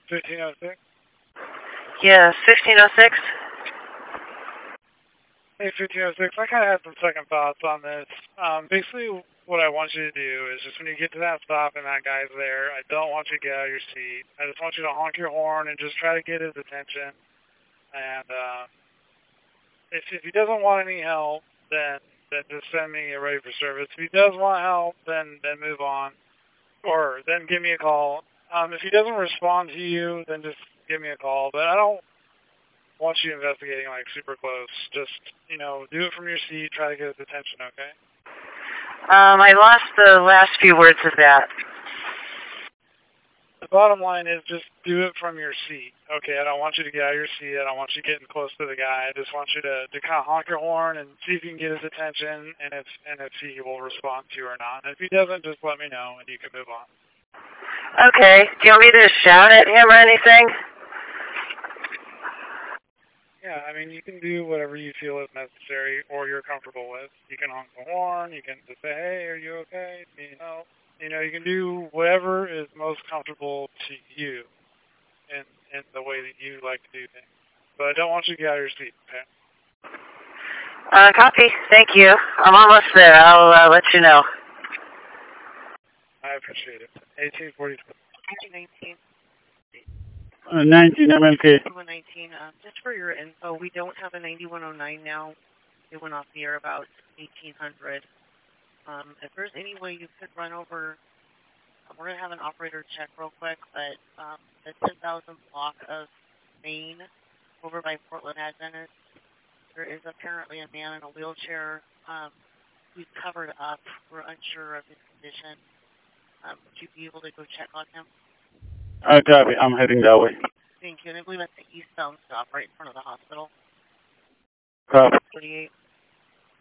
1506? Yeah, 1506. Hey, 1506, I kind of had some second thoughts on this. Basically, what I want you to do is just when you get to that stop and that guy's there, I don't want you to get out of your seat. I just want you to honk your horn and just try to get his attention. And if he doesn't want any help, then just send me a ready for service. If he does want help, then move on. Or then give me a call. If he doesn't respond to you, then just give me a call. But I don't want you investigating like super close. Just, do it from your seat, try to get his attention, okay? I lost the last few words of that. The bottom line is just do it from your seat, okay? I don't want you to get out of your seat. I don't want you getting close to the guy. I just want you to kind of honk your horn and see if you can get his attention and if he will respond to you or not. And if he doesn't, just let me know and you can move on. Okay. Do you want me to shout at him or anything? Yeah, I mean, you can do whatever you feel is necessary or you're comfortable with. You can honk the horn. You can just say, hey, are you okay? You can do whatever is most comfortable to you in the way that you like to do things. But I don't want you to get out of your seat, okay? Copy. Thank you. I'm almost there. I'll let you know. I appreciate it. 1842. 1919. 19 MLK. 9119. Just for your info, we don't have a 9109 now. It went off the air about 1800. If there's any way you could run over, we're going to have an operator check real quick, but the 10,000 block of Maine over by Portland Adventist, there is apparently a man in a wheelchair who's covered up. We're unsure of his condition. Would you be able to go check on him? Copy. I'm heading that way. Thank you. And I believe that's the eastbound stop right in front of the hospital. Copy. 48.